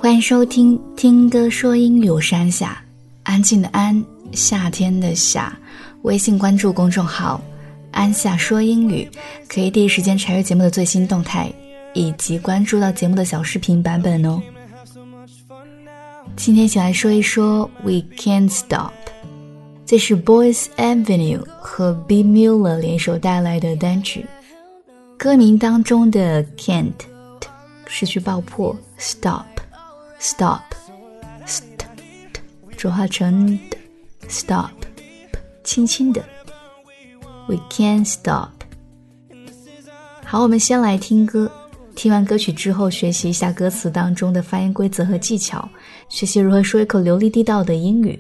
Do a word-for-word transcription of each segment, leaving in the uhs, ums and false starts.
欢迎收听听歌说英语，我是安夏，安静的安，夏天的夏。微信关注公众号安夏说英语，可以第一时间查阅节目的最新动态，以及关注到节目的小视频版本哦。今天一起来说一说 We Can't Stop， 这是 Boys Avenue 和 B Miller 联手带来的单曲。歌名当中的 can't 失去爆破， stop stop st 浊化成 stop 轻轻的 We can't stop。 好，我们先来听歌，听完歌曲之后学习一下歌词当中的发音规则和技巧，学习如何说一口流利地道的英语。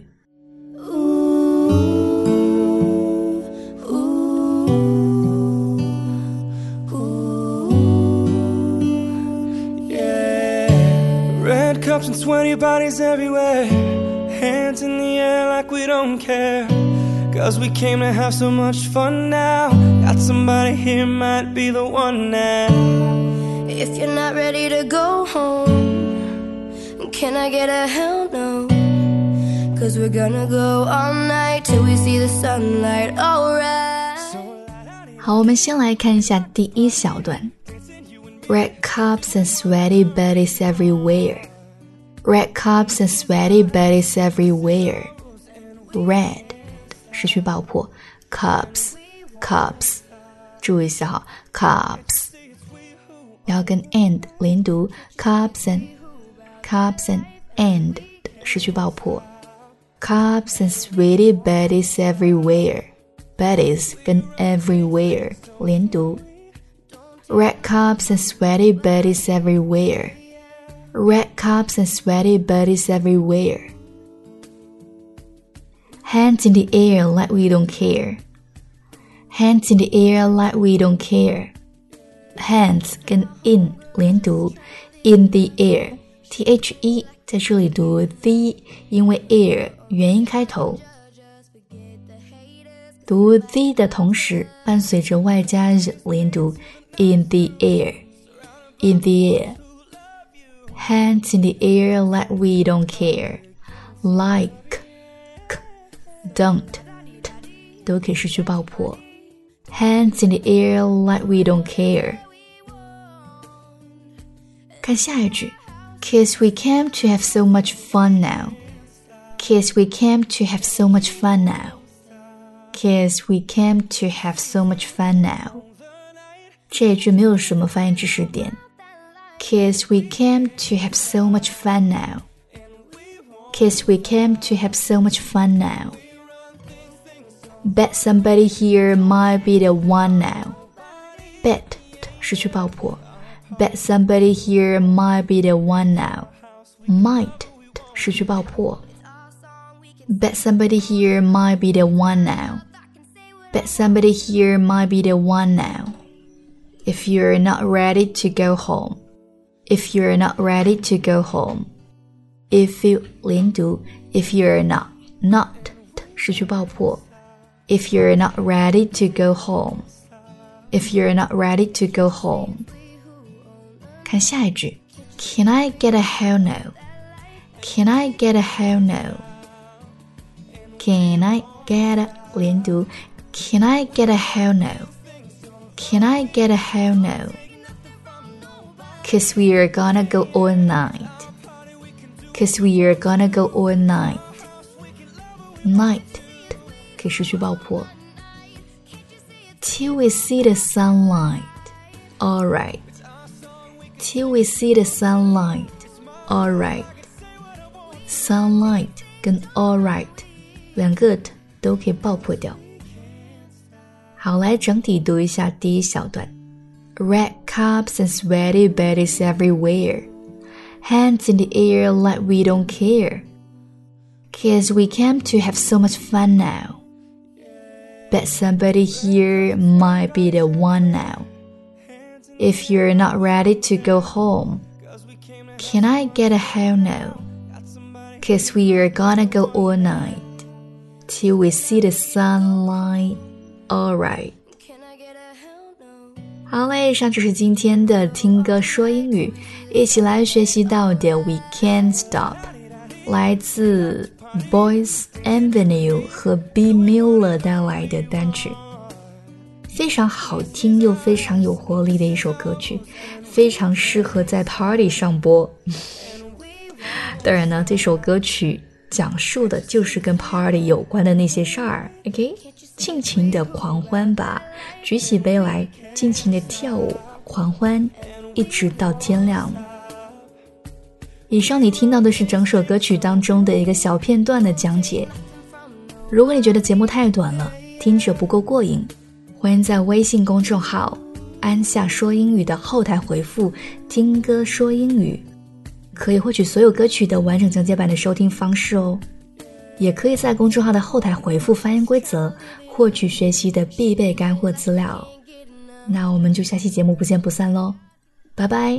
Red cups and sweaty bodies everywhere, hands in the air like we don't care, cause we came to have so much fun now. Got somebody here, might be the one now. If you're not ready to go home, can I get a hell no? Cause we're gonna go all night till we see the sunlight, alright. 好，我们先来看一下第一小段。Red cups and sweaty bodies everywhere. Red cups and sweaty bodies everywhere. Red 失去爆破 cups cups 注意一下哈 cups 要跟 and 连读 cups and cups and and 失去爆破 cups and sweaty bodies everywhere. Bodies 跟 everywhere 连读Red cups and sweaty bodies everywhere. Red cups and sweaty bodies everywhere. Hands in the air like we don't care. Hands in the air like we don't care. Hands 跟 in 连读 in the air the 在这里读 the 因为 air 元音开头，读 the 的同时伴随着外加 r 连读In the air, in the air. Hands in the air like we don't care. Like, k, don't, t, 都可以失去爆破。Hands in the air like we don't care. 看下一句 Kids, we came to have so much fun now. Kids, we came to have so much fun now. Kids, we came to have so much fun now.这一句没有什么发音知识点 Kids, we came to have so much fun now. Kids, we came to have so much fun now. Bet somebody here might be the one now. Bet 失去爆破 Bet somebody here might be the one now. Might 失去爆破 Bet somebody here might be the one now. Bet somebody here might be the one now.If you're not ready to go home. If you're not ready to go home. If you 连读 If you're not Not 失去爆破 If you're not ready to go home. If you're not ready to go home. 看下一句 Can I get a hell no? Can I get a hell no? Can I get a 连读 Can I get a hell no?Can I get a hell no? Cause we are gonna go all night. Cause we are gonna go all night. Night 可以失去爆破 Till we see the sunlight. Alright. Till we see the sunlight. Alright. Sunlight 跟 alright 两个都可以爆破掉。好，来整体读一下第一小段 Red cups and sweaty bodies everywhere. Hands in the air like we don't care. Cause we came to have so much fun now. Bet somebody here might be the one now. If you're not ready to go home, can I get a hell no? Cause we are gonna go all night till we see the sunlight. Alright. 好嘞，以上就是今天的听歌说英语，一起来学习到的 We Can't Stop， 来自 Boys Avenue 和 B Miller 带来的单曲，非常好听又非常有活力的一首歌曲，非常适合在 party 上播。当然呢，这首歌曲讲述的就是跟 party 有关的那些事儿 OK， 尽情的狂欢吧，举起杯来尽情的跳舞狂欢，一直到天亮。以上你听到的是整首歌曲当中的一个小片段的讲解。如果你觉得节目太短了，听着不够过瘾，欢迎在微信公众号安夏说英语的后台回复听歌说英语，可以获取所有歌曲的完整讲解版的收听方式哦。也可以在公众号的后台回复发音规则，获取学习的必备干货资料。那我们就下期节目不见不散咯，拜拜。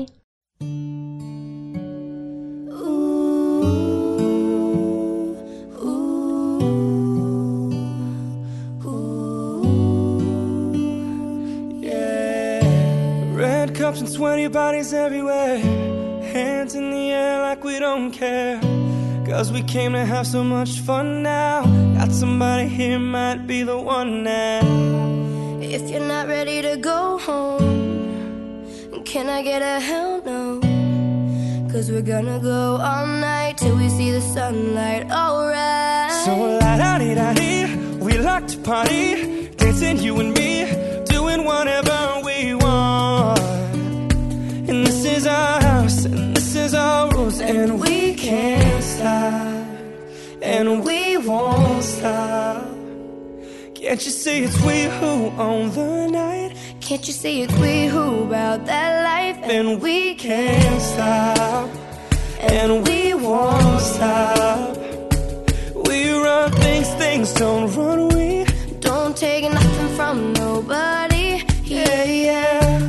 Red cups and sweaty bodies everywhere, hands in the air like we don't care, 'cause we came to have so much fun now. Got somebody here, might be the one now. If you're not ready to go home, can I get a hell no? 'Cause we're gonna go all night till we see the sunlight, alright. So la-da-dee-da-dee, we like to party, dancing you and me, doing whatever we want. And this is our house, and this is our rules, and we can't stop, and we won't stop. Can't you see it's we who own the night? Can't you see it's we who about that life? And we can't stop, and we won't stop. We run things, things don't run. We don't take nothing from nobody. Yeah, yeah.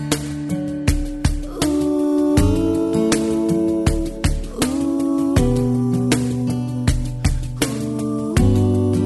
Ooh, ooh, ooh.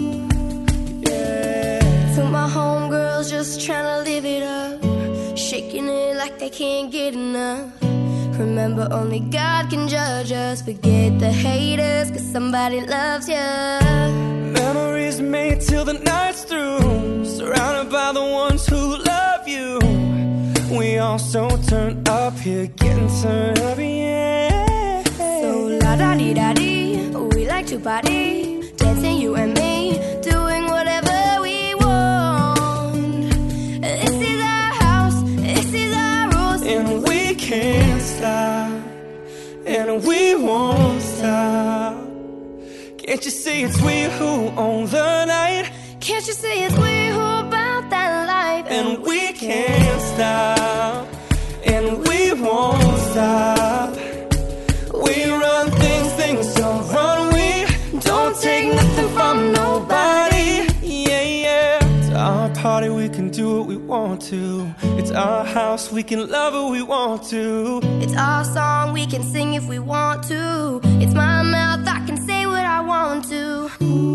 Yeah. To my homegirls just trying to live it up, shaking it like they can't get enough. Remember, only God can judge us. Forget the haters, 'cause somebody loves you. Memories made till the night's through, surrounded by the ones who love you. We all so turned up here, getting turned up, yeah. So la-da-dee-da-dee, we like to party, dancing you and me, doing whatever we want. This is our house, this is our rules, and we can't stop, and we won't stop. Can't you see it's we who own the night? Can't you see it's we who about that life? And we can't stop, and we won't stop. We run things, things don't run. We don't take nothing from nobody. Yeah, yeah. It's our party, we can do what we want to. It's our house, we can love who we want to. It's our song, we can sing if we want to. It's my mouth, I can say what I want to.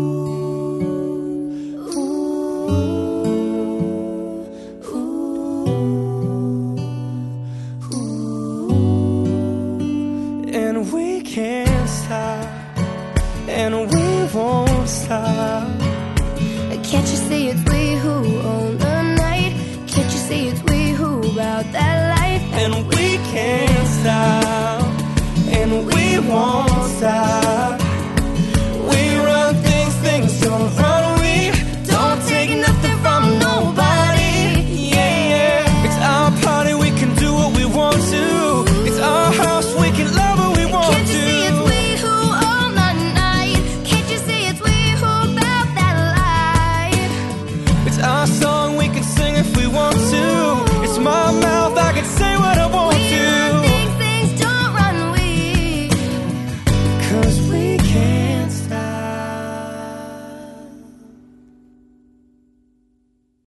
And we can't stop, and we won't stop. Can't you see it's we who own the night? Can't you see it's we who about that life? And we can't stop, and we won't stop.